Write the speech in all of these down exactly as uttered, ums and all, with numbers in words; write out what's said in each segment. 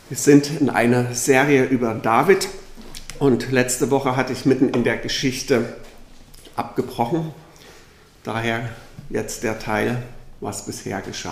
Wir sind in einer Serie über David und letzte Woche hatte ich mitten in der Geschichte abgebrochen. Daher jetzt der Teil, was bisher geschah.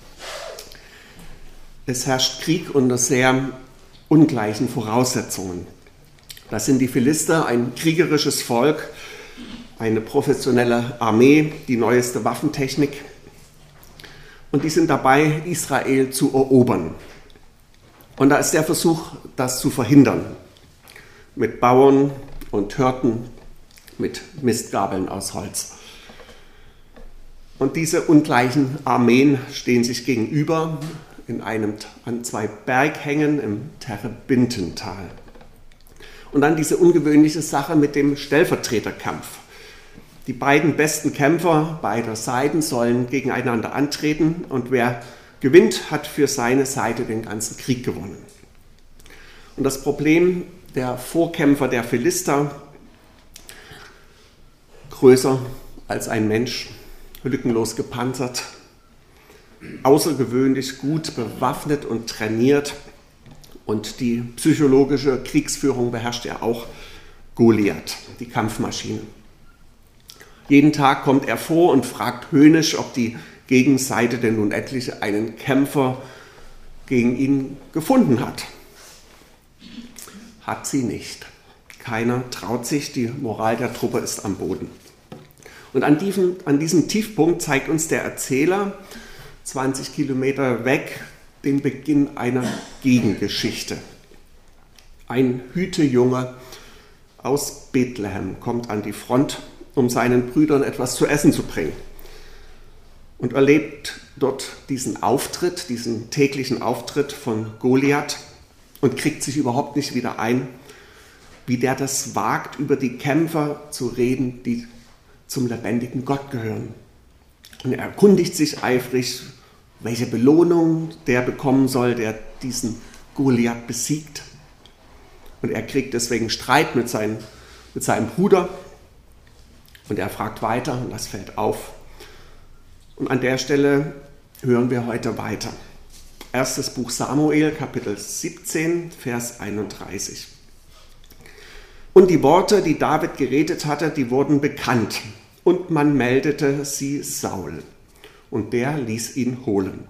Es herrscht Krieg unter sehr ungleichen Voraussetzungen. Das sind die Philister, ein kriegerisches Volk, eine professionelle Armee, die neueste Waffentechnik. Und die sind dabei, Israel zu erobern. Und da ist der Versuch, das zu verhindern. Mit Bauern und Hirten, mit Mistgabeln aus Holz. Und diese ungleichen Armeen stehen sich gegenüber in einem, an zwei Berghängen im Terebintental. Und dann diese ungewöhnliche Sache mit dem Stellvertreterkampf. Die beiden besten Kämpfer beider Seiten sollen gegeneinander antreten und wer gewinnt, hat für seine Seite den ganzen Krieg gewonnen. Und das Problem der Vorkämpfer der Philister, größer als ein Mensch, lückenlos gepanzert, außergewöhnlich gut bewaffnet und trainiert und die psychologische Kriegsführung beherrscht er auch, Goliath, die Kampfmaschine. Jeden Tag kommt er vor und fragt höhnisch, ob die Gegenseite denn nun endlich einen Kämpfer gegen ihn gefunden hat. Hat sie nicht. Keiner traut sich, die Moral der Truppe ist am Boden. Und an diesem, an diesem Tiefpunkt zeigt uns der Erzähler, zwanzig Kilometer weg, den Beginn einer Gegengeschichte. Ein Hütejunge aus Bethlehem kommt an die Front, um seinen Brüdern etwas zu essen zu bringen. Und erlebt dort diesen Auftritt, diesen täglichen Auftritt von Goliath und kriegt sich überhaupt nicht wieder ein, wie der das wagt, über die Kämpfer zu reden, die zum lebendigen Gott gehören. Und er erkundigt sich eifrig, welche Belohnung der bekommen soll, der diesen Goliath besiegt. Und er kriegt deswegen Streit mit, seinen, mit seinem Bruder und er fragt weiter und das fällt auf. Und an der Stelle hören wir heute weiter. Erstes Buch Samuel, Kapitel siebzehn, Vers einunddreißig. Und die Worte, die David geredet hatte, die wurden bekannt. Und man meldete sie Saul. Und der ließ ihn holen.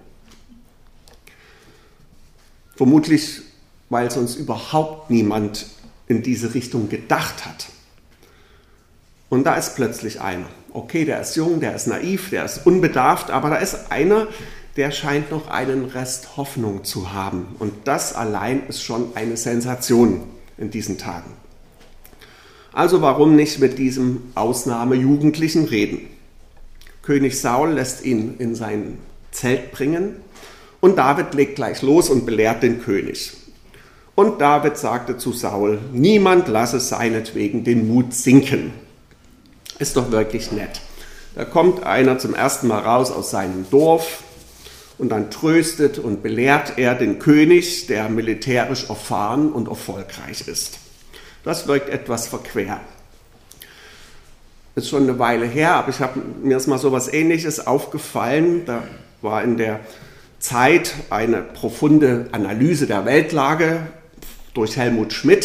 Vermutlich, weil sonst überhaupt niemand in diese Richtung gedacht hat. Und da ist plötzlich einer. Okay, der ist jung, der ist naiv, der ist unbedarft, aber da ist einer, der scheint noch einen Rest Hoffnung zu haben. Und das allein ist schon eine Sensation in diesen Tagen. Also warum nicht mit diesem Ausnahmejugendlichen reden? König Saul lässt ihn in sein Zelt bringen und David legt gleich los und belehrt den König. Und David sagte zu Saul, niemand lasse seinetwegen den Mut sinken. Ist doch wirklich nett. Da kommt einer zum ersten Mal raus aus seinem Dorf und dann tröstet und belehrt er den König, der militärisch erfahren und erfolgreich ist. Das wirkt etwas verquer. Ist schon eine Weile her, aber ich habe mir ist mal so etwas Ähnliches aufgefallen. Da war in der Zeit eine profunde Analyse der Weltlage durch Helmut Schmidt.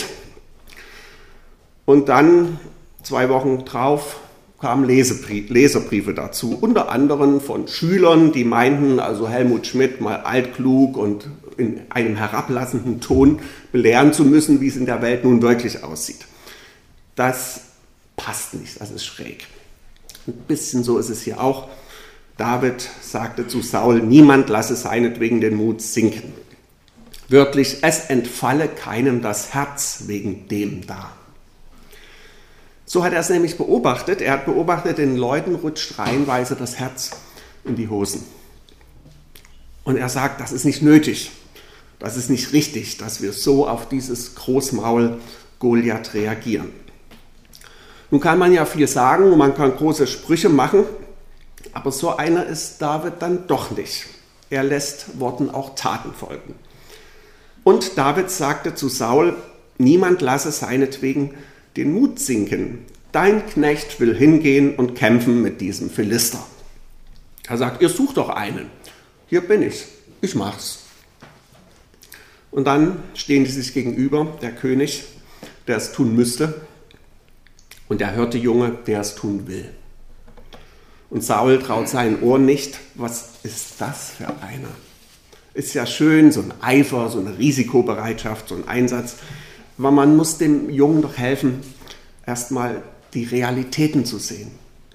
Und dann, zwei Wochen drauf, kamen Lesebrie- Leserbriefe dazu, unter anderem von Schülern, die meinten, also Helmut Schmidt mal altklug und in einem herablassenden Ton belehren zu müssen, wie es in der Welt nun wirklich aussieht. Das passt nicht, das ist schräg. Ein bisschen so ist es hier auch. David sagte zu Saul, niemand lasse seinetwegen den Mut sinken. Wörtlich, es entfalle keinem das Herz wegen dem da. So hat er es nämlich beobachtet. Er hat beobachtet, den Leuten rutscht reihenweise das Herz in die Hosen. Und er sagt, das ist nicht nötig, das ist nicht richtig, dass wir so auf dieses Großmaul Goliath reagieren. Nun kann man ja viel sagen und man kann große Sprüche machen, aber so einer ist David dann doch nicht. Er lässt Worten auch Taten folgen. Und David sagte zu Saul, niemand lasse seinetwegen den Mut sinken. Dein Knecht will hingehen und kämpfen mit diesem Philister. Er sagt, ihr sucht doch einen. Hier bin ich, ich mach's. Und dann stehen die sich gegenüber, der König, der es tun müsste, und der hirte Junge, der es tun will. Und Saul traut seinen Ohren nicht. Was ist das für einer? Ist ja schön, so ein Eifer, so eine Risikobereitschaft, so ein Einsatz. Aber man muss dem Jungen doch helfen, erstmal die Realitäten zu sehen.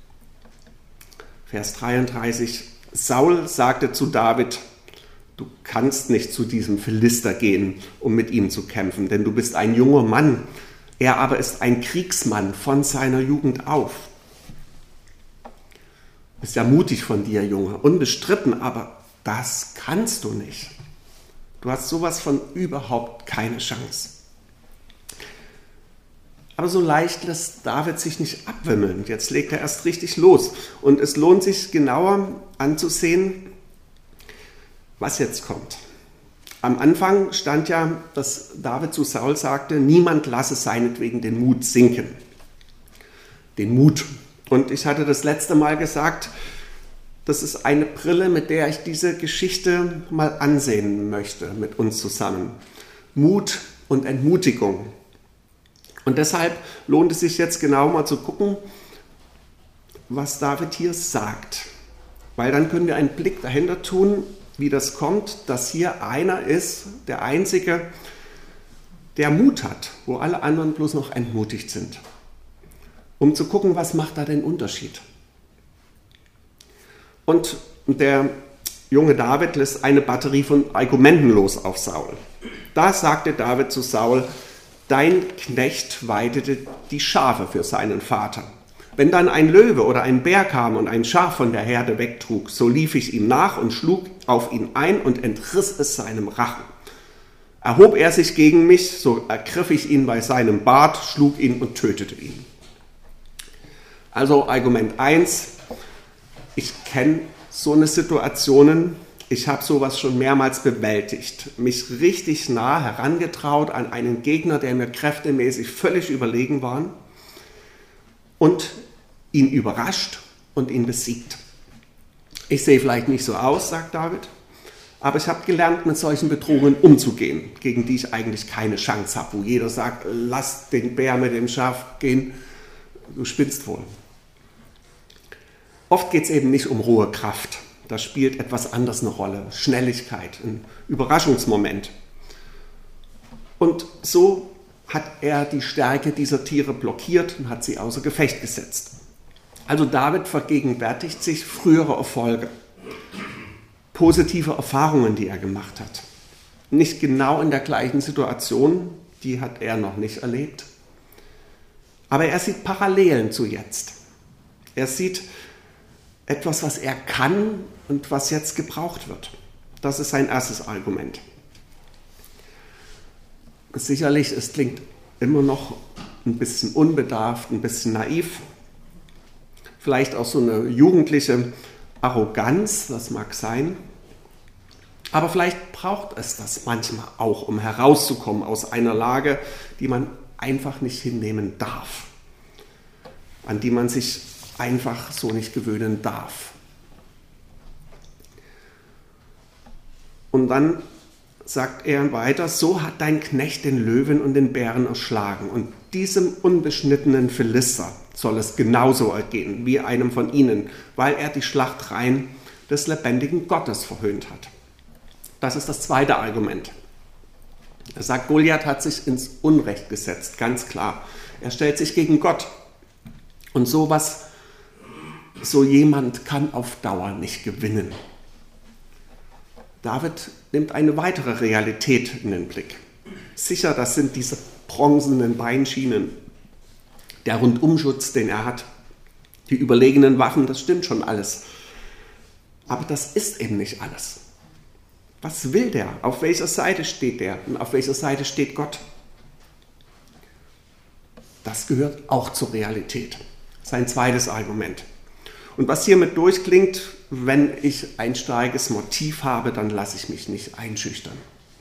Vers dreiunddreißig. Saul sagte zu David: Du kannst nicht zu diesem Philister gehen, um mit ihm zu kämpfen, denn du bist ein junger Mann. Er aber ist ein Kriegsmann von seiner Jugend auf. Ist ja mutig von dir, Junge, unbestritten, aber das kannst du nicht. Du hast sowas von überhaupt keine Chance. Aber so leicht lässt David sich nicht abwimmeln. Jetzt legt er erst richtig los. Und es lohnt sich genauer anzusehen, was jetzt kommt. Am Anfang stand ja, dass David zu Saul sagte, niemand lasse seinetwegen den Mut sinken. Den Mut. Und ich hatte das letzte Mal gesagt, das ist eine Brille, mit der ich diese Geschichte mal ansehen möchte, mit uns zusammen. Mut und Entmutigung. Und deshalb lohnt es sich jetzt genau mal zu gucken, was David hier sagt. Weil dann können wir einen Blick dahinter tun, wie das kommt, dass hier einer ist, der Einzige, der Mut hat, wo alle anderen bloß noch entmutigt sind. Um zu gucken, was macht da den Unterschied. Und der junge David lässt eine Batterie von Argumenten los auf Saul. Da sagte David zu Saul: Dein Knecht weidete die Schafe für seinen Vater. Wenn dann ein Löwe oder ein Bär kam und ein Schaf von der Herde wegtrug, so lief ich ihm nach und schlug auf ihn ein und entriss es seinem Rachen. Erhob er sich gegen mich, so ergriff ich ihn bei seinem Bart, schlug ihn und tötete ihn. Also Argument eins, ich kenne so eine Situationen, ich habe sowas schon mehrmals bewältigt, mich richtig nah herangetraut an einen Gegner, der mir kräftemäßig völlig überlegen war und ihn überrascht und ihn besiegt. Ich sehe vielleicht nicht so aus, sagt David, aber ich habe gelernt, mit solchen Bedrohungen umzugehen, gegen die ich eigentlich keine Chance habe, wo jeder sagt, lass den Bär mit dem Schaf gehen, du spinnst wohl. Oft geht es eben nicht um rohe Kraft, da spielt etwas anderes eine Rolle, Schnelligkeit, ein Überraschungsmoment. Und so hat er die Stärke dieser Tiere blockiert und hat sie außer Gefecht gesetzt. Also David vergegenwärtigt sich frühere Erfolge, positive Erfahrungen, die er gemacht hat. Nicht genau in der gleichen Situation, die hat er noch nicht erlebt. Aber er sieht Parallelen zu jetzt. Er sieht etwas, was er kann und was jetzt gebraucht wird. Das ist sein erstes Argument. Sicherlich, es klingt immer noch ein bisschen unbedarft, ein bisschen naiv. Vielleicht auch so eine jugendliche Arroganz, das mag sein. Aber vielleicht braucht es das manchmal auch, um herauszukommen aus einer Lage, die man einfach nicht hinnehmen darf, an die man sich einfach so nicht gewöhnen darf. Und dann sagt er weiter, so hat dein Knecht den Löwen und den Bären erschlagen und diesem unbeschnittenen Philister soll es genauso ergehen wie einem von ihnen, weil er die Schlachtreihen des lebendigen Gottes verhöhnt hat. Das ist das zweite Argument. Er sagt, Goliath hat sich ins Unrecht gesetzt, ganz klar. Er stellt sich gegen Gott. Und sowas, so jemand kann auf Dauer nicht gewinnen. David nimmt eine weitere Realität in den Blick. Sicher, das sind diese bronzenen Beinschienen, der Rundumschutz, den er hat, die überlegenen Waffen, das stimmt schon alles. Aber das ist eben nicht alles. Was will der? Auf welcher Seite steht der? Und auf welcher Seite steht Gott? Das gehört auch zur Realität. Sein zweites Argument. Und was hiermit durchklingt, wenn ich ein starkes Motiv habe, dann lasse ich mich nicht einschüchtern.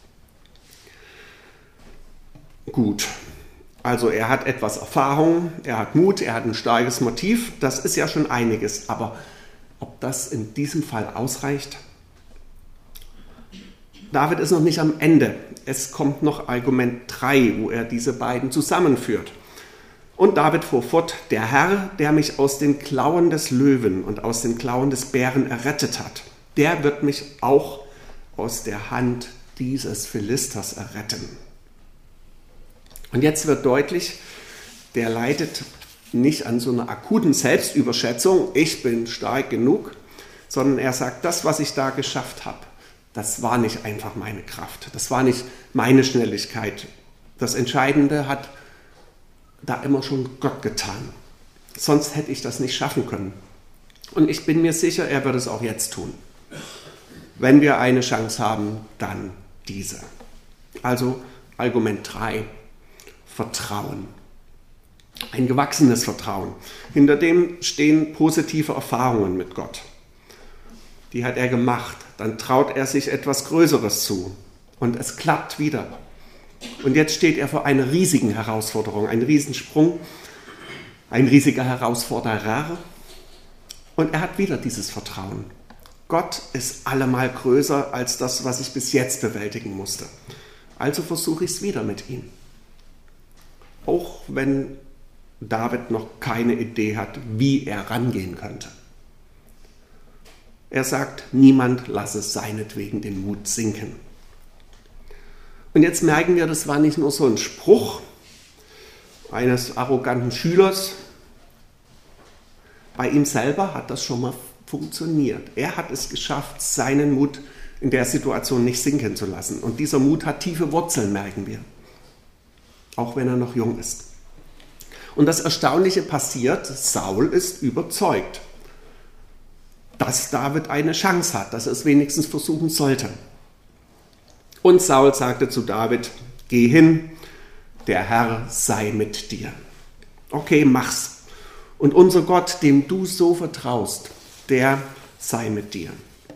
Gut, also er hat etwas Erfahrung, er hat Mut, er hat ein starkes Motiv, das ist ja schon einiges. Aber ob das in diesem Fall ausreicht? David ist noch nicht am Ende. Es kommt noch Argument drei, wo er diese beiden zusammenführt. Und David fuhr fort: Der Herr, der mich aus den Klauen des Löwen und aus den Klauen des Bären errettet hat, der wird mich auch aus der Hand dieses Philisters erretten. Und jetzt wird deutlich, der leidet nicht an so einer akuten Selbstüberschätzung, ich bin stark genug, sondern er sagt, das, was ich da geschafft habe, das war nicht einfach meine Kraft, das war nicht meine Schnelligkeit. Das Entscheidende hat da immer schon Gott getan. Sonst hätte ich das nicht schaffen können. Und ich bin mir sicher, er wird es auch jetzt tun. Wenn wir eine Chance haben, dann diese. Also Argument drei, Vertrauen. Ein gewachsenes Vertrauen. Hinter dem stehen positive Erfahrungen mit Gott. Die hat er gemacht. Dann traut er sich etwas Größeres zu. Und es klappt wieder. Und jetzt steht er vor einer riesigen Herausforderung, ein Riesensprung, ein riesiger Herausforderer. Und er hat wieder dieses Vertrauen. Gott ist allemal größer als das, was ich bis jetzt bewältigen musste. Also versuche ich es wieder mit ihm. Auch wenn David noch keine Idee hat, wie er rangehen könnte. Er sagt, niemand lasse seinetwegen den Mut sinken. Und jetzt merken wir, das war nicht nur so ein Spruch eines arroganten Schülers. Bei ihm selber hat das schon mal funktioniert. Er hat es geschafft, seinen Mut in der Situation nicht sinken zu lassen. Und dieser Mut hat tiefe Wurzeln, merken wir. Auch wenn er noch jung ist. Und das Erstaunliche passiert, Saul ist überzeugt, dass David eine Chance hat, dass er es wenigstens versuchen sollte. Und Saul sagte zu David, geh hin, der Herr sei mit dir. Okay, mach's. Und unser Gott, dem du so vertraust, der sei mit dir.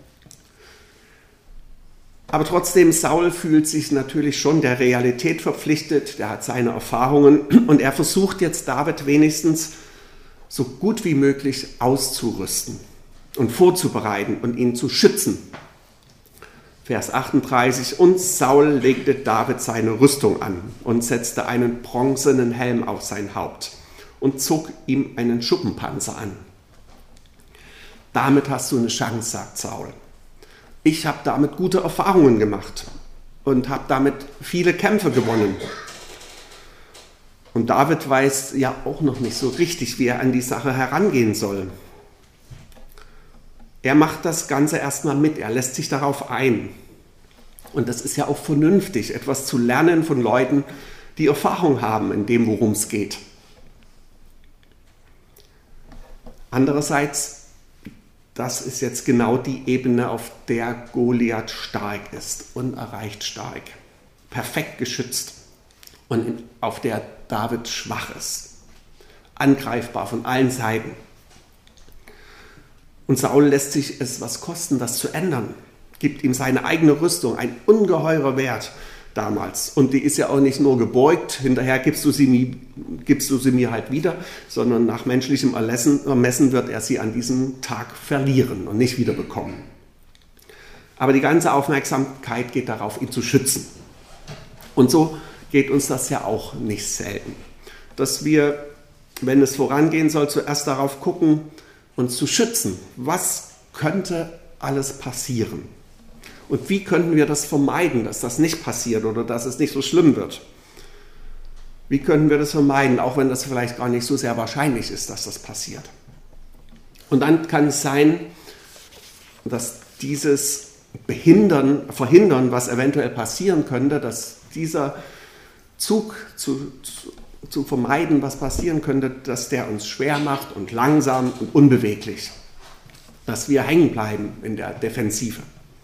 Aber trotzdem, Saul fühlt sich natürlich schon der Realität verpflichtet, der hat seine Erfahrungen und er versucht jetzt David wenigstens so gut wie möglich auszurüsten und vorzubereiten und ihn zu schützen. Vers achtunddreißig, und Saul legte David seine Rüstung an und setzte einen bronzenen Helm auf sein Haupt und zog ihm einen Schuppenpanzer an. Damit hast du eine Chance, sagt Saul. Ich habe damit gute Erfahrungen gemacht und habe damit viele Kämpfe gewonnen. Und David weiß ja auch noch nicht so richtig, wie er an die Sache herangehen soll. Er macht das Ganze erstmal mit, er lässt sich darauf ein. Und das ist ja auch vernünftig, etwas zu lernen von Leuten, die Erfahrung haben in dem, worum es geht. Andererseits, das ist jetzt genau die Ebene, auf der Goliath stark ist, unerreicht stark, perfekt geschützt und auf der David schwach ist, angreifbar von allen Seiten. Und Saul lässt sich es was kosten, das zu ändern, gibt ihm seine eigene Rüstung, ein ungeheurer Wert damals. Und die ist ja auch nicht nur gebeugt, hinterher gibst du sie, nie, gibst du sie mir halt wieder, sondern nach menschlichem Ermessen, Ermessen wird er sie an diesem Tag verlieren und nicht wiederbekommen. Aber die ganze Aufmerksamkeit geht darauf, ihn zu schützen. Und so geht uns das ja auch nicht selten, dass wir, wenn es vorangehen soll, zuerst darauf gucken, uns zu schützen. Was könnte alles passieren? Und wie könnten wir das vermeiden, dass das nicht passiert oder dass es nicht so schlimm wird? Wie können wir das vermeiden, auch wenn das vielleicht gar nicht so sehr wahrscheinlich ist, dass das passiert? Und dann kann es sein, dass dieses Behindern, Verhindern, was eventuell passieren könnte, dass dieser Zug zu, zu, zu vermeiden, was passieren könnte, dass der uns schwer macht und langsam und unbeweglich. Dass wir hängen bleiben in der Defensive.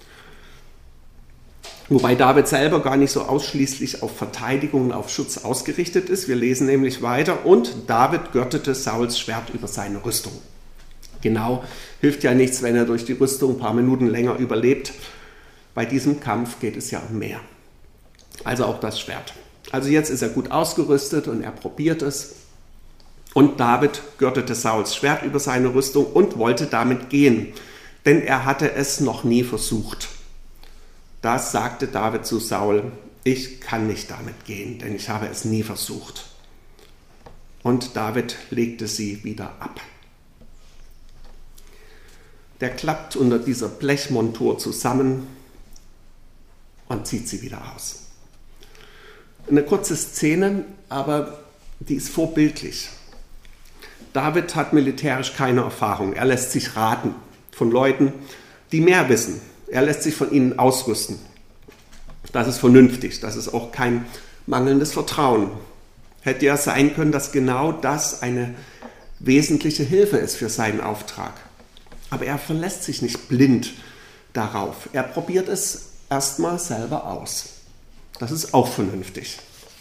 Wobei David selber gar nicht so ausschließlich auf Verteidigung und auf Schutz ausgerichtet ist. Wir lesen nämlich weiter, und David gürtete Sauls Schwert über seine Rüstung. Genau, hilft ja nichts, wenn er durch die Rüstung ein paar Minuten länger überlebt. Bei diesem Kampf geht es ja um mehr. Also auch das Schwert. Also jetzt ist er gut ausgerüstet und er probiert es. Und David gürtete Sauls Schwert über seine Rüstung und wollte damit gehen, denn er hatte es noch nie versucht. Das sagte David zu Saul: Ich kann nicht damit gehen, denn ich habe es nie versucht. Und David legte sie wieder ab. Der klappt unter dieser Blechmontur zusammen und zieht sie wieder aus. Eine kurze Szene, aber die ist vorbildlich. David hat militärisch keine Erfahrung. Er lässt sich raten von Leuten, die mehr wissen. Er lässt sich von ihnen ausrüsten. Das ist vernünftig. Das ist auch kein mangelndes Vertrauen. Hätte ja sein können, dass genau das eine wesentliche Hilfe ist für seinen Auftrag. Aber er verlässt sich nicht blind darauf. Er probiert es erstmal selber aus. Das ist auch vernünftig.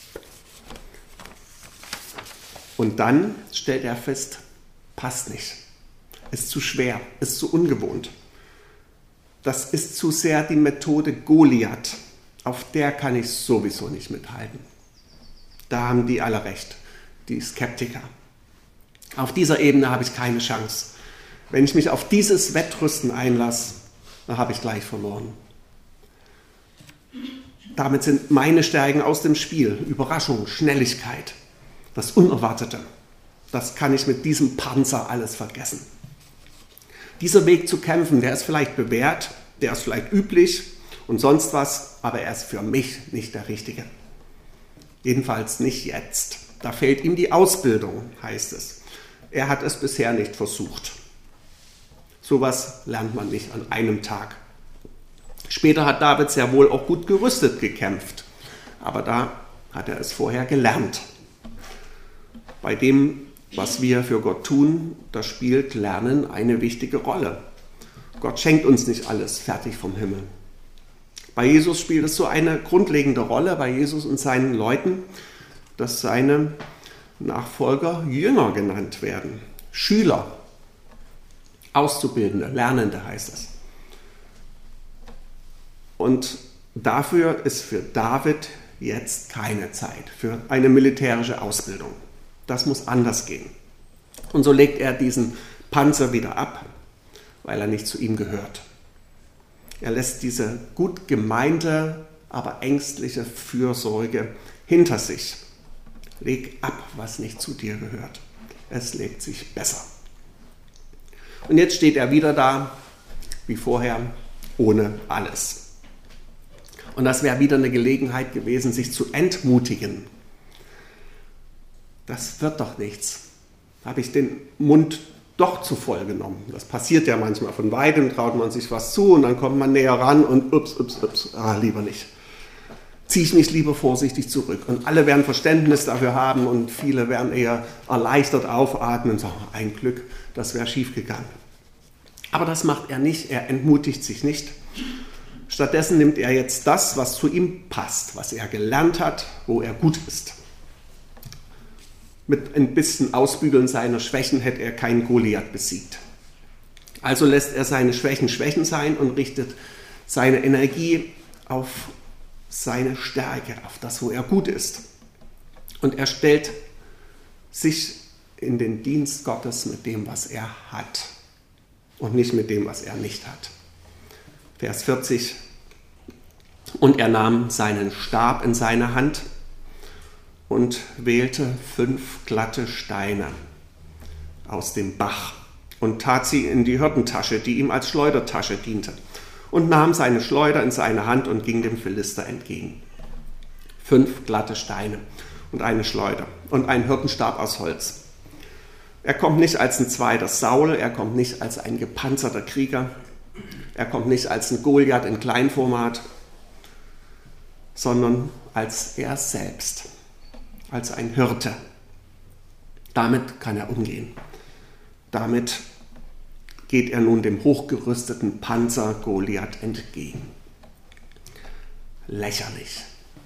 Und dann stellt er fest, passt nicht. Ist zu schwer, ist zu ungewohnt. Das ist zu sehr die Methode Goliath. Auf der kann ich sowieso nicht mithalten. Da haben die alle recht, die Skeptiker. Auf dieser Ebene habe ich keine Chance. Wenn ich mich auf dieses Wettrüsten einlasse, dann habe ich gleich verloren. Damit sind meine Stärken aus dem Spiel. Überraschung, Schnelligkeit, das Unerwartete. Das kann ich mit diesem Panzer alles vergessen. Dieser Weg zu kämpfen, der ist vielleicht bewährt, der ist vielleicht üblich und sonst was, aber er ist für mich nicht der richtige. Jedenfalls nicht jetzt. Da fehlt ihm die Ausbildung, heißt es. Er hat es bisher nicht versucht. Sowas lernt man nicht an einem Tag. Später hat David sehr wohl auch gut gerüstet gekämpft, aber da hat er es vorher gelernt. Bei dem, was wir für Gott tun, da spielt Lernen eine wichtige Rolle. Gott schenkt uns nicht alles fertig vom Himmel. Bei Jesus spielt es so eine grundlegende Rolle, bei Jesus und seinen Leuten, dass seine Nachfolger Jünger genannt werden. Schüler, Auszubildende, Lernende heißt es. Und dafür ist für David jetzt keine Zeit, für eine militärische Ausbildung. Das muss anders gehen. Und so legt er diesen Panzer wieder ab, weil er nicht zu ihm gehört. Er lässt diese gut gemeinte, aber ängstliche Fürsorge hinter sich. Leg ab, was nicht zu dir gehört. Es lebt sich besser. Und jetzt steht er wieder da, wie vorher, ohne alles. Und das wäre wieder eine Gelegenheit gewesen, sich zu entmutigen. Das wird doch nichts. Habe ich den Mund doch zu voll genommen. Das passiert ja manchmal. Von weitem traut man sich was zu und dann kommt man näher ran und ups, ups, ups, ah, lieber nicht. Ziehe ich mich lieber vorsichtig zurück. Und alle werden Verständnis dafür haben und viele werden eher erleichtert aufatmen und sagen, ein Glück, das wäre schief gegangen. Aber das macht er nicht. Er entmutigt sich nicht. Stattdessen nimmt er jetzt das, was zu ihm passt, was er gelernt hat, wo er gut ist. Mit ein bisschen Ausbügeln seiner Schwächen hätte er keinen Goliath besiegt. Also lässt er seine Schwächen Schwächen sein und richtet seine Energie auf seine Stärke, auf das, wo er gut ist. Und er stellt sich in den Dienst Gottes mit dem, was er hat und nicht mit dem, was er nicht hat. Vers vierzig. Und er nahm seinen Stab in seine Hand und wählte fünf glatte Steine aus dem Bach und tat sie in die Hirtentasche, die ihm als Schleudertasche diente, und nahm seine Schleuder in seine Hand und ging dem Philister entgegen. Fünf glatte Steine und eine Schleuder und ein Hirtenstab aus Holz. Er kommt nicht als ein zweiter Saul, er kommt nicht als ein gepanzerter Krieger, er kommt nicht als ein Goliath in Kleinformat, sondern als er selbst, als ein Hirte. Damit kann er umgehen. Damit geht er nun dem hochgerüsteten Panzer Goliath entgegen. Lächerlich,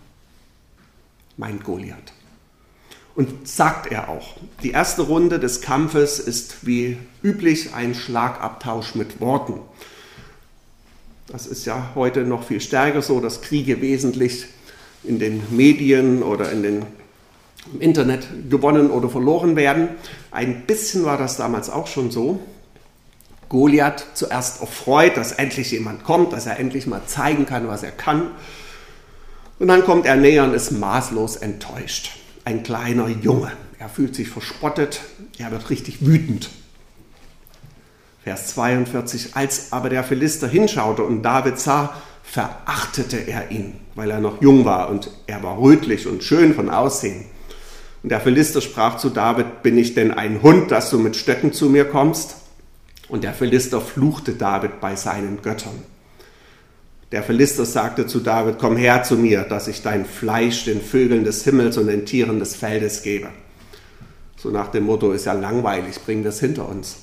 meint Goliath. Und sagt er auch, die erste Runde des Kampfes ist wie üblich ein Schlagabtausch mit Worten. Das ist ja heute noch viel stärker so, dass Kriege wesentlich in den Medien oder in den, im Internet gewonnen oder verloren werden. Ein bisschen war das damals auch schon so. Goliath zuerst erfreut, dass endlich jemand kommt, dass er endlich mal zeigen kann, was er kann. Und dann kommt er näher und ist maßlos enttäuscht. Ein kleiner Junge. Er fühlt sich verspottet, er wird richtig wütend. Vers zweiundvierzig, als aber der Philister hinschaute und David sah, verachtete er ihn, weil er noch jung war und er war rötlich und schön von Aussehen. Und der Philister sprach zu David, bin ich denn ein Hund, dass du mit Stöcken zu mir kommst? Und der Philister fluchte David bei seinen Göttern. Der Philister sagte zu David, komm her zu mir, dass ich dein Fleisch den Vögeln des Himmels und den Tieren des Feldes gebe. So nach dem Motto, ist ja langweilig, bring das hinter uns.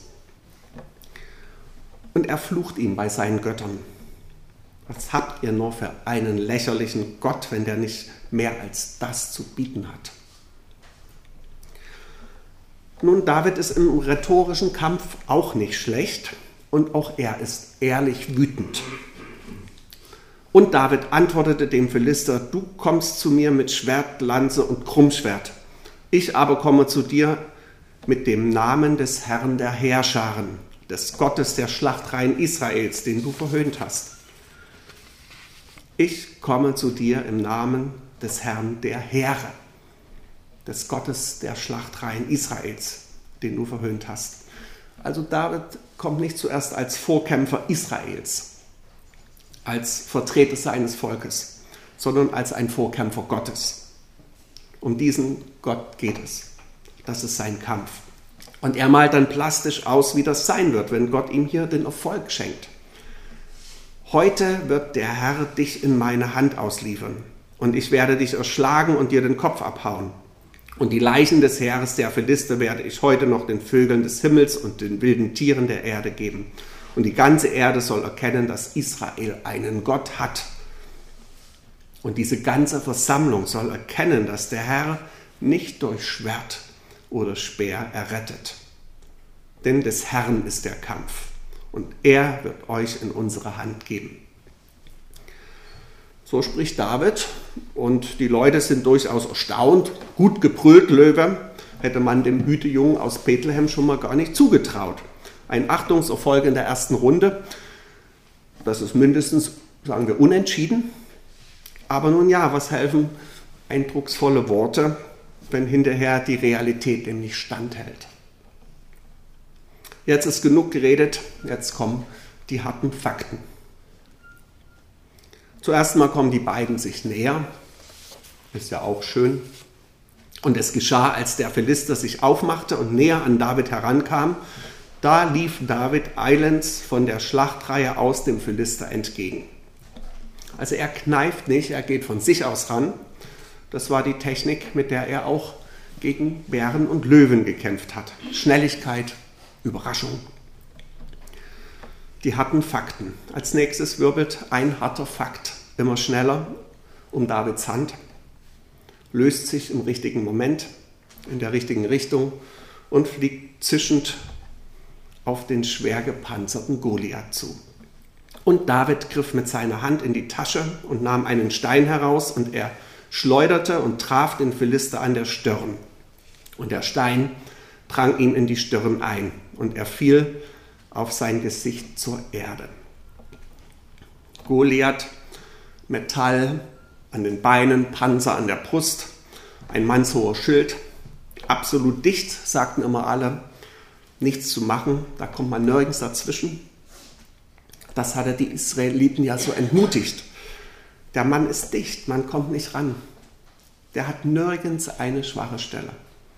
Und er flucht ihm bei seinen Göttern. Was habt ihr nur für einen lächerlichen Gott, wenn der nicht mehr als das zu bieten hat? Nun, David ist im rhetorischen Kampf auch nicht schlecht und auch er ist ehrlich wütend. Und David antwortete dem Philister, du kommst zu mir mit Schwert, Lanze und Krummschwert. Ich aber komme zu dir mit dem Namen des Herrn der Heerscharen, des Gottes der Schlachtreihen Israels, den du verhöhnt hast. Ich komme zu dir im Namen des Herrn der Heere, des Gottes der Schlachtreihen Israels, den du verhöhnt hast. Also David kommt nicht zuerst als Vorkämpfer Israels, als Vertreter seines Volkes, sondern als ein Vorkämpfer Gottes. Um diesen Gott geht es. Das ist sein Kampf. Und er malt dann plastisch aus, wie das sein wird, wenn Gott ihm hier den Erfolg schenkt. Heute wird der Herr dich in meine Hand ausliefern und ich werde dich erschlagen und dir den Kopf abhauen. Und die Leichen des Heeres der Philister werde ich heute noch den Vögeln des Himmels und den wilden Tieren der Erde geben. Und die ganze Erde soll erkennen, dass Israel einen Gott hat. Und diese ganze Versammlung soll erkennen, dass der Herr nicht durch Schwert oder Speer errettet. Denn des Herrn ist der Kampf und er wird euch in unsere Hand geben. So spricht David und die Leute sind durchaus erstaunt. Gut gebrüllt, Löwe, hätte man dem Hütejungen aus Bethlehem schon mal gar nicht zugetraut. Ein Achtungserfolg in der ersten Runde, das ist mindestens, sagen wir, unentschieden. Aber nun ja, was helfen eindrucksvolle Worte, wenn hinterher die Realität dem nicht standhält. Jetzt ist genug geredet, jetzt kommen die harten Fakten. Zuerst mal kommen die beiden sich näher, ist ja auch schön. Und es geschah, als der Philister sich aufmachte und näher an David herankam, da lief David eilends von der Schlachtreihe aus dem Philister entgegen. Also er kneift nicht, er geht von sich aus ran. Das war die Technik, mit der er auch gegen Bären und Löwen gekämpft hat. Schnelligkeit, Überraschung. Die harten Fakten. Als nächstes wirbelt ein harter Fakt immer schneller um Davids Hand, löst sich im richtigen Moment, in der richtigen Richtung und fliegt zischend auf den schwer gepanzerten Goliath zu. Und David griff mit seiner Hand in die Tasche und nahm einen Stein heraus und er schleuderte und traf den Philister an der Stirn. Und der Stein drang ihm in die Stirn ein und er fiel auf sein Gesicht zur Erde. Goliath, Metall an den Beinen, Panzer an der Brust, ein mannshoher Schild, absolut dicht, sagten immer alle, nichts zu machen, da kommt man nirgends dazwischen. Das hatte die Israeliten ja so entmutigt. Der Mann ist dicht, man kommt nicht ran. Der hat nirgends eine schwache Stelle.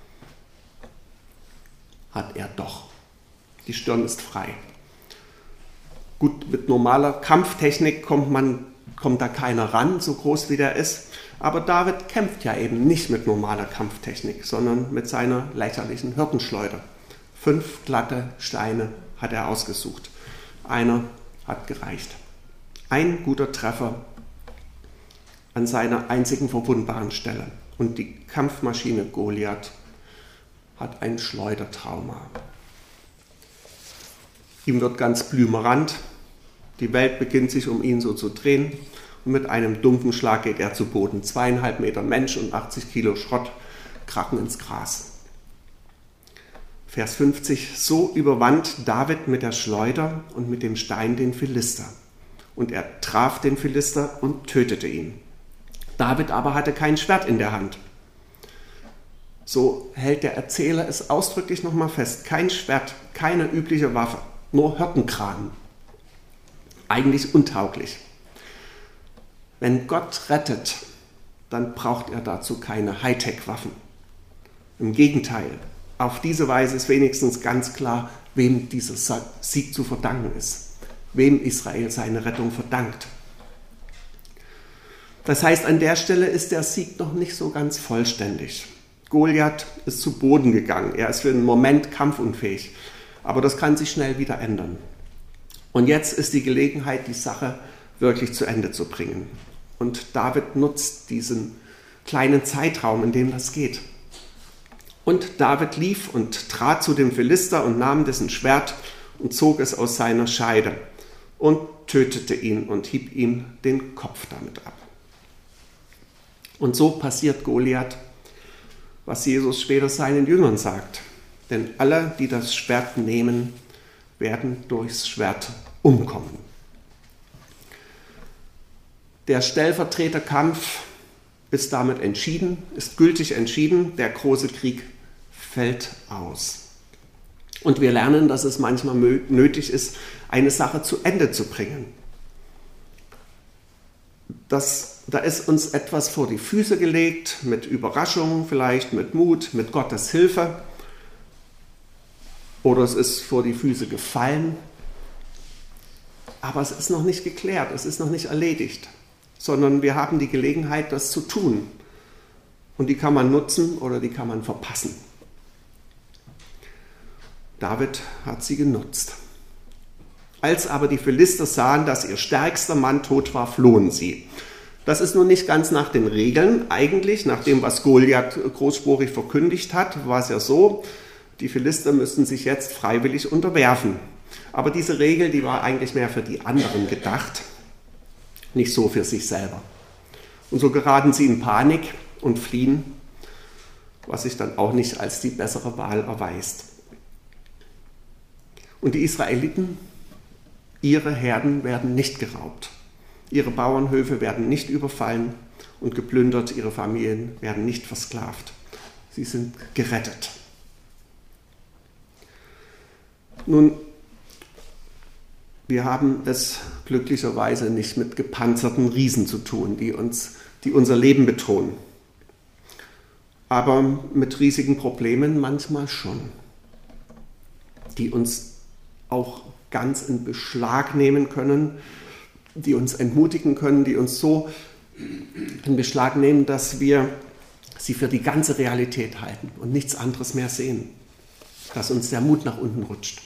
Hat er doch. Die Stirn ist frei. Gut, mit normaler Kampftechnik kommt, man, kommt da keiner ran, so groß wie der ist. Aber David kämpft ja eben nicht mit normaler Kampftechnik, sondern mit seiner lächerlichen Hirtenschleuder. Fünf glatte Steine hat er ausgesucht. Einer hat gereicht. Ein guter Treffer an seiner einzigen verwundbaren Stelle. Und die Kampfmaschine Goliath hat ein Schleudertrauma. Ihm wird ganz blümerant. Die Welt beginnt sich um ihn so zu drehen. Und mit einem dumpfen Schlag geht er zu Boden. Zweieinhalb Meter Mensch und achtzig Kilo Schrott krachen ins Gras. Vers fünfzig, so überwand David mit der Schleuder und mit dem Stein den Philister. Und er traf den Philister und tötete ihn. David aber hatte kein Schwert in der Hand. So hält der Erzähler es ausdrücklich nochmal fest. Kein Schwert, keine übliche Waffe, nur Hirtenkran. Eigentlich untauglich. Wenn Gott rettet, dann braucht er dazu keine Hightech-Waffen. Im Gegenteil, auf diese Weise ist wenigstens ganz klar, wem dieser Sieg zu verdanken ist, wem Israel seine Rettung verdankt. Das heißt, an der Stelle ist der Sieg noch nicht so ganz vollständig. Goliath ist zu Boden gegangen, er ist für einen Moment kampfunfähig, aber das kann sich schnell wieder ändern. Und jetzt ist die Gelegenheit, die Sache wirklich zu Ende zu bringen. Und David nutzt diesen kleinen Zeitraum, in dem das geht. Und David lief und trat zu dem Philister und nahm dessen Schwert und zog es aus seiner Scheide und tötete ihn und hieb ihm den Kopf damit ab. Und so passiert Goliath, was Jesus später seinen Jüngern sagt. Denn alle, die das Schwert nehmen, werden durchs Schwert umkommen. Der Stellvertreterkampf ist damit entschieden, ist gültig entschieden. Der große Krieg fällt aus. Und wir lernen, dass es manchmal nötig ist, eine Sache zu Ende zu bringen. Das, da ist uns etwas vor die Füße gelegt, mit Überraschung vielleicht, mit Mut, mit Gottes Hilfe. Oder es ist vor die Füße gefallen. Aber es ist noch nicht geklärt, es ist noch nicht erledigt. Sondern wir haben die Gelegenheit, das zu tun. Und die kann man nutzen oder die kann man verpassen. David hat sie genutzt. Als aber die Philister sahen, dass ihr stärkster Mann tot war, flohen sie. Das ist nun nicht ganz nach den Regeln. Eigentlich, nach dem, was Goliath großspurig verkündigt hat, war es ja so, die Philister müssten sich jetzt freiwillig unterwerfen. Aber diese Regel, die war eigentlich mehr für die anderen gedacht, nicht so für sich selber. Und so geraten sie in Panik und fliehen, was sich dann auch nicht als die bessere Wahl erweist. Und die Israeliten, ihre Herden werden nicht geraubt. Ihre Bauernhöfe werden nicht überfallen und geplündert, ihre Familien werden nicht versklavt. Sie sind gerettet. Nun, wir haben es glücklicherweise nicht mit gepanzerten Riesen zu tun, die uns, die unser Leben bedrohen. Aber mit riesigen Problemen manchmal schon, die uns auch ganz in Beschlag nehmen können, die uns entmutigen können, die uns so in Beschlag nehmen, dass wir sie für die ganze Realität halten und nichts anderes mehr sehen, dass uns der Mut nach unten rutscht.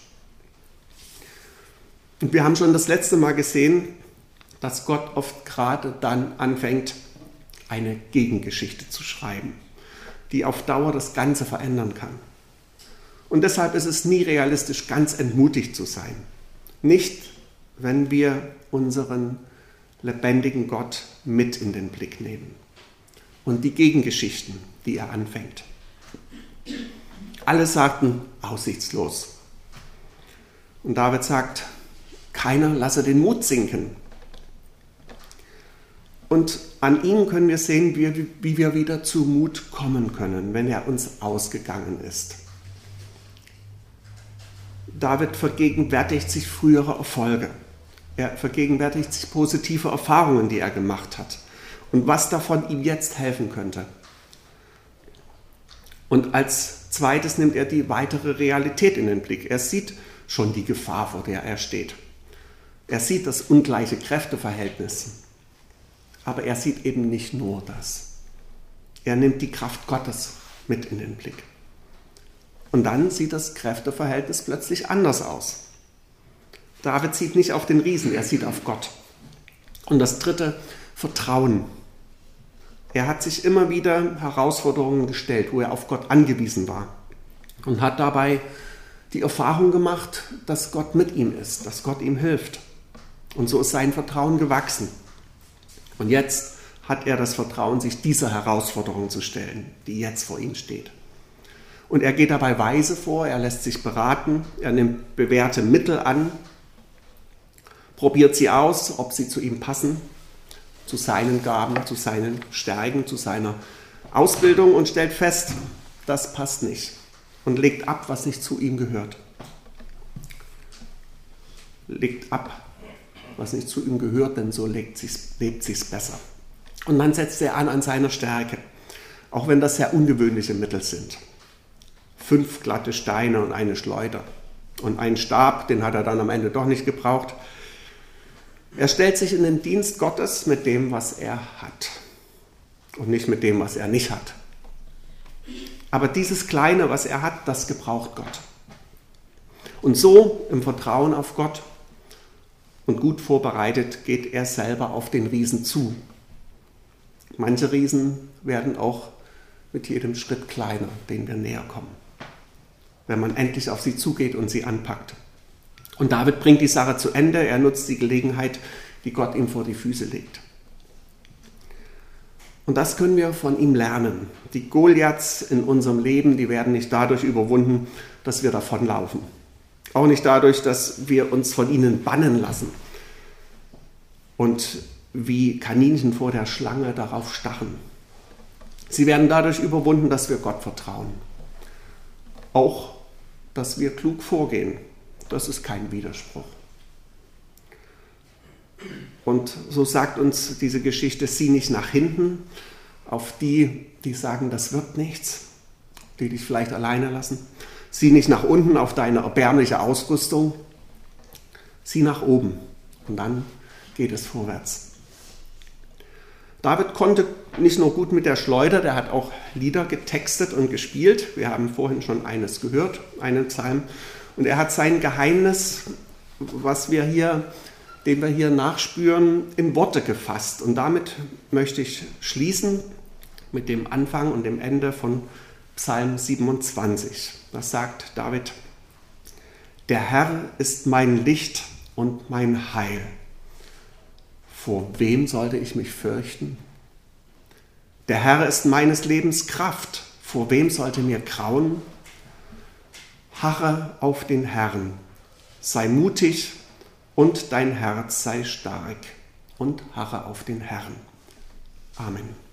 Und wir haben schon das letzte Mal gesehen, dass Gott oft gerade dann anfängt, eine Gegengeschichte zu schreiben, die auf Dauer das Ganze verändern kann. Und deshalb ist es nie realistisch, ganz entmutigt zu sein. Nicht, wenn wir unseren lebendigen Gott mit in den Blick nehmen. Und die Gegengeschichten, die er anfängt. Alle sagten, aussichtslos. Und David sagt, keiner lasse den Mut sinken. Und an ihm können wir sehen, wie, wie wir wieder zu Mut kommen können, wenn er uns ausgegangen ist. David vergegenwärtigt sich frühere Erfolge. Er vergegenwärtigt sich positive Erfahrungen, die er gemacht hat. Und was davon ihm jetzt helfen könnte. Und als zweites nimmt er die weitere Realität in den Blick. Er sieht schon die Gefahr, vor der er steht. Er sieht das ungleiche Kräfteverhältnis. Aber er sieht eben nicht nur das. Er nimmt die Kraft Gottes mit in den Blick. Und dann sieht das Kräfteverhältnis plötzlich anders aus. David sieht nicht auf den Riesen, er sieht auf Gott. Und das dritte, Vertrauen. Er hat sich immer wieder Herausforderungen gestellt, wo er auf Gott angewiesen war. Und hat dabei die Erfahrung gemacht, dass Gott mit ihm ist, dass Gott ihm hilft. Und so ist sein Vertrauen gewachsen. Und jetzt hat er das Vertrauen, sich dieser Herausforderung zu stellen, die jetzt vor ihm steht. Und er geht dabei weise vor, er lässt sich beraten, er nimmt bewährte Mittel an, probiert sie aus, ob sie zu ihm passen, zu seinen Gaben, zu seinen Stärken, zu seiner Ausbildung und stellt fest, das passt nicht und legt ab, was nicht zu ihm gehört. Legt ab, was nicht zu ihm gehört, denn so lebt sich's, lebt sich's besser. Und dann setzt er an an seiner Stärke, auch wenn das sehr ungewöhnliche Mittel sind. Fünf glatte Steine und eine Schleuder und einen Stab, den hat er dann am Ende doch nicht gebraucht. Er stellt sich in den Dienst Gottes mit dem, was er hat und nicht mit dem, was er nicht hat. Aber dieses Kleine, was er hat, das gebraucht Gott. Und so im Vertrauen auf Gott und gut vorbereitet geht er selber auf den Riesen zu. Manche Riesen werden auch mit jedem Schritt kleiner, den wir näher kommen, wenn man endlich auf sie zugeht und sie anpackt. Und David bringt die Sache zu Ende, er nutzt die Gelegenheit, die Gott ihm vor die Füße legt. Und das können wir von ihm lernen. Die Goliaths in unserem Leben, die werden nicht dadurch überwunden, dass wir davonlaufen. Auch nicht dadurch, dass wir uns von ihnen bannen lassen und wie Kaninchen vor der Schlange darauf starren. Sie werden dadurch überwunden, dass wir Gott vertrauen. Auch, dass wir klug vorgehen. Das ist kein Widerspruch. Und so sagt uns diese Geschichte, sieh nicht nach hinten auf die, die sagen, das wird nichts, die dich vielleicht alleine lassen. Sieh nicht nach unten auf deine erbärmliche Ausrüstung. Sieh nach oben und dann geht es vorwärts. David konnte nicht nur gut mit der Schleuder, der hat auch Lieder getextet und gespielt. Wir haben vorhin schon eines gehört, einen Psalm. Und er hat sein Geheimnis, was wir hier, dem wir hier nachspüren, in Worte gefasst. Und damit möchte ich schließen mit dem Anfang und dem Ende von Psalm siebenundzwanzig. Das sagt David: Der Herr ist mein Licht und mein Heil. Vor wem sollte ich mich fürchten? Der Herr ist meines Lebens Kraft. Vor wem sollte mir grauen? Harre auf den Herrn, sei mutig und dein Herz sei stark und harre auf den Herrn. Amen.